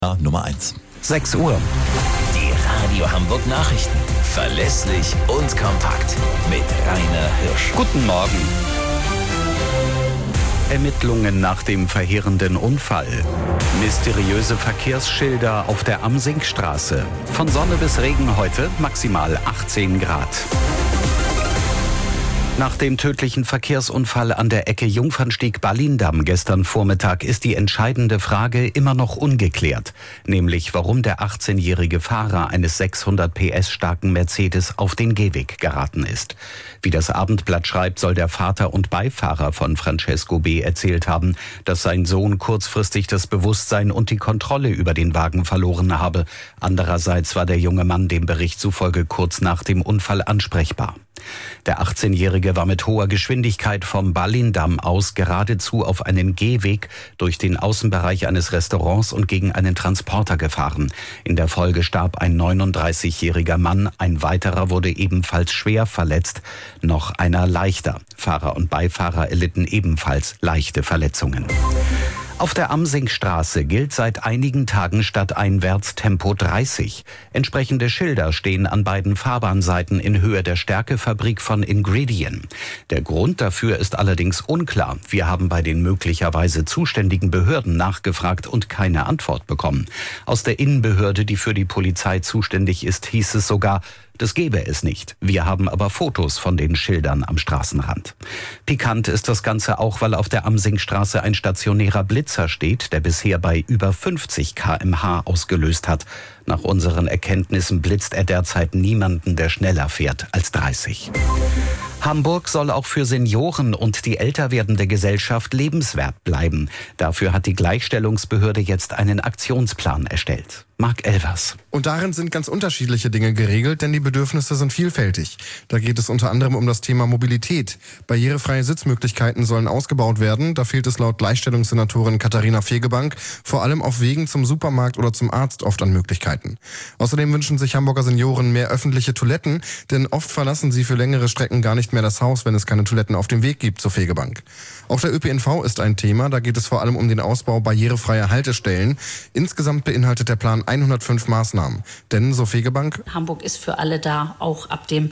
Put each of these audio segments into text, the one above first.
Nummer 1. 6 Uhr. Die Radio Hamburg Nachrichten. Verlässlich und kompakt. Mit Rainer Hirsch. Guten Morgen. Ermittlungen nach dem verheerenden Unfall. Mysteriöse Verkehrsschilder auf der Amsinkstraße. Von Sonne bis Regen heute maximal 18 Grad. Nach dem tödlichen Verkehrsunfall an der Ecke Jungfernstieg-Berlin-Damm gestern Vormittag ist die entscheidende Frage immer noch ungeklärt, nämlich warum der 18-jährige Fahrer eines 600 PS starken Mercedes auf den Gehweg geraten ist. Wie das Abendblatt schreibt, soll der Vater und Beifahrer von Francesco B. erzählt haben, dass sein Sohn kurzfristig das Bewusstsein und die Kontrolle über den Wagen verloren habe. Andererseits war der junge Mann dem Bericht zufolge kurz nach dem Unfall ansprechbar. Der 18-Jährige war mit hoher Geschwindigkeit vom Berlin-Damm aus geradezu auf einen Gehweg durch den Außenbereich eines Restaurants und gegen einen Transporter gefahren. In der Folge starb ein 39-jähriger Mann, ein weiterer wurde ebenfalls schwer verletzt, noch einer leichter. Fahrer und Beifahrer erlitten ebenfalls leichte Verletzungen. Auf der Amsinkstraße gilt seit einigen Tagen stadteinwärts Tempo 30. Entsprechende Schilder stehen an beiden Fahrbahnseiten in Höhe der Stärkefabrik von Ingredion. Der Grund dafür ist allerdings unklar. Wir haben bei den möglicherweise zuständigen Behörden nachgefragt und keine Antwort bekommen. Aus der Innenbehörde, die für die Polizei zuständig ist, hieß es sogar, das gäbe es nicht. Wir haben aber Fotos von den Schildern am Straßenrand. Pikant ist das Ganze auch, weil auf der Amsinkstraße ein stationärer Blitzer steht, der bisher bei über 50 km/h ausgelöst hat. Nach unseren Erkenntnissen blitzt er derzeit niemanden, der schneller fährt als 30. Hamburg soll auch für Senioren und die älter werdende Gesellschaft lebenswert bleiben. Dafür hat die Gleichstellungsbehörde jetzt einen Aktionsplan erstellt. Marc Elvers. Und darin sind ganz unterschiedliche Dinge geregelt, denn die Bedürfnisse sind vielfältig. Da geht es unter anderem um das Thema Mobilität. Barrierefreie Sitzmöglichkeiten sollen ausgebaut werden. Da fehlt es laut Gleichstellungssenatorin Katharina Fegebank vor allem auf Wegen zum Supermarkt oder zum Arzt oft an Möglichkeiten. Außerdem wünschen sich Hamburger Senioren mehr öffentliche Toiletten, denn oft verlassen sie für längere Strecken gar nicht mehr das Haus, wenn es keine Toiletten auf dem Weg gibt, so Fegebank. Auch der ÖPNV ist ein Thema. Da geht es vor allem um den Ausbau barrierefreier Haltestellen. Insgesamt beinhaltet der Plan 105 Maßnahmen. Denn, so Fegebank, Hamburg ist für alle da, auch ab dem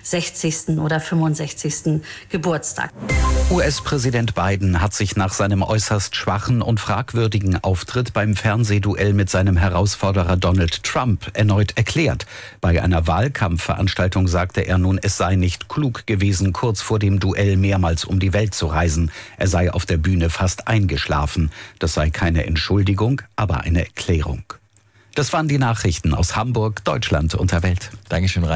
60. oder 65. Geburtstag. US-Präsident Biden hat sich nach seinem äußerst schwachen und fragwürdigen Auftritt beim Fernsehduell mit seinem Herausforderer Donald Trump erneut erklärt. Bei einer Wahlkampfveranstaltung sagte er nun, es sei nicht klug gewesen, kurz vor dem Duell mehrmals um die Welt zu reisen. Er sei auf der Bühne fast eingeschlafen. Das sei keine Entschuldigung, aber eine Erklärung. Das waren die Nachrichten aus Hamburg, Deutschland und der Welt. Dankeschön,